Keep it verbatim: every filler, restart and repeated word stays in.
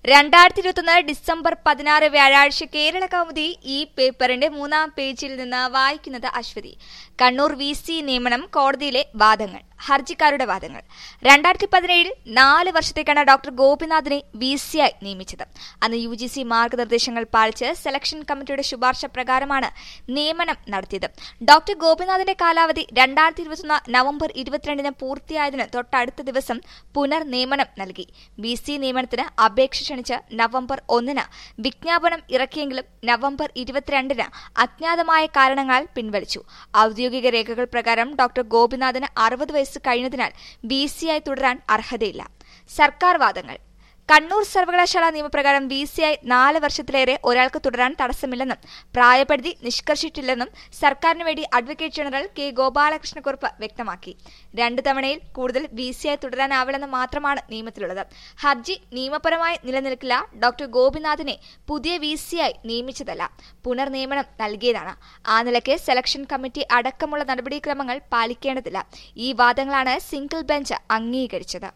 രണ്ടായിരത്തി ഇരുപത്തൊന്ന് ഡിസംബർ പതിനാറ് വ്യാഴാഴ്ച കേരള കൗമുദി ഈ പേപ്പറിന്റെ മൂന്നാം പേജിൽ നിന്ന് വായിക്കുന്നത് അശ്വതി. കണ്ണൂർ വി സി നിയമനം കോടതിയിലെ വാദങ്ങൾ. ഹർജിക്കാരുടെ വാദങ്ങൾ. രണ്ടായിരത്തി പതിനേഴിൽ നാല് വർഷത്തേക്കാണ് ഡോക്ടർ ഗോപിനാഥിനെ വി സിയായി നിയമിച്ചത്. അന്ന് യു ജി സി മാർഗനിർദ്ദേശങ്ങൾ പാലിച്ച് സെലക്ഷൻ കമ്മിറ്റിയുടെ ശുപാർശ പ്രകാരമാണ് നിയമനം നടത്തിയത്. ഡോക്ടർ ഗോപിനാഥിന്റെ കാലാവധി രണ്ടായിരത്തി ഇരുപത്തൊന്ന് നവംബർ ഇരുപത്തിരണ്ടിന് പൂർത്തിയായതിന് തൊട്ടടുത്ത ദിവസം പുനർനിയമനം നൽകി. വി സി നിയമനത്തിന് അപേക്ഷ ക്ഷണിച്ച് നവംബർ ഒന്നിന് വിജ്ഞാപനം ഇറക്കിയെങ്കിലും നവംബർ ഇരുപത്തിരണ്ടിന് അജ്ഞാതമായ കാരണങ്ങളാൽ പിൻവലിച്ചു. ഔദ്യോഗിക രേഖകൾ പ്രകാരം ഡോക്ടർ ഗോപിനാഥിന് അറുപത് വയസ്സ് കഴിഞ്ഞതിനാൽ ബി സിയായി തുടരാൻ അർഹതയില്ല. സർക്കാർ വാദങ്ങൾ. കണ്ണൂർ സർവകലാശാല നിയമപ്രകാരം വി സിയായി നാല് വർഷത്തിലേറെ ഒരാൾക്ക് തുടരാൻ തടസ്സമില്ലെന്നും പ്രായപരിധി നിഷ്കർഷിച്ചിട്ടില്ലെന്നും സർക്കാരിന് വേണ്ടി അഡ്വക്കേറ്റ് ജനറൽ കെ ഗോപാലകൃഷ്ണക്കുറുപ്പ് വ്യക്തമാക്കി. രണ്ടു തവണയിൽ കൂടുതൽ വി സിയായി തുടരാനാവില്ലെന്ന് മാത്രമാണ് നിയമത്തിലുള്ളത്. ഹർജി നിയമപരമായി നിലനിൽക്കില്ല. ഡോക്ടർ ഗോപിനാഥിനെ പുതിയ വി സിയായി നിയമിച്ചതല്ല, പുനർനിയമനം നൽകിയതാണ്. ആ നിലയ്ക്ക് സെലക്ഷൻ കമ്മിറ്റി അടക്കമുള്ള നടപടിക്രമങ്ങൾ പാലിക്കേണ്ടതില്ല. ഈ വാദങ്ങളാണ് സിംഗിൾ ബെഞ്ച് അംഗീകരിച്ചത്.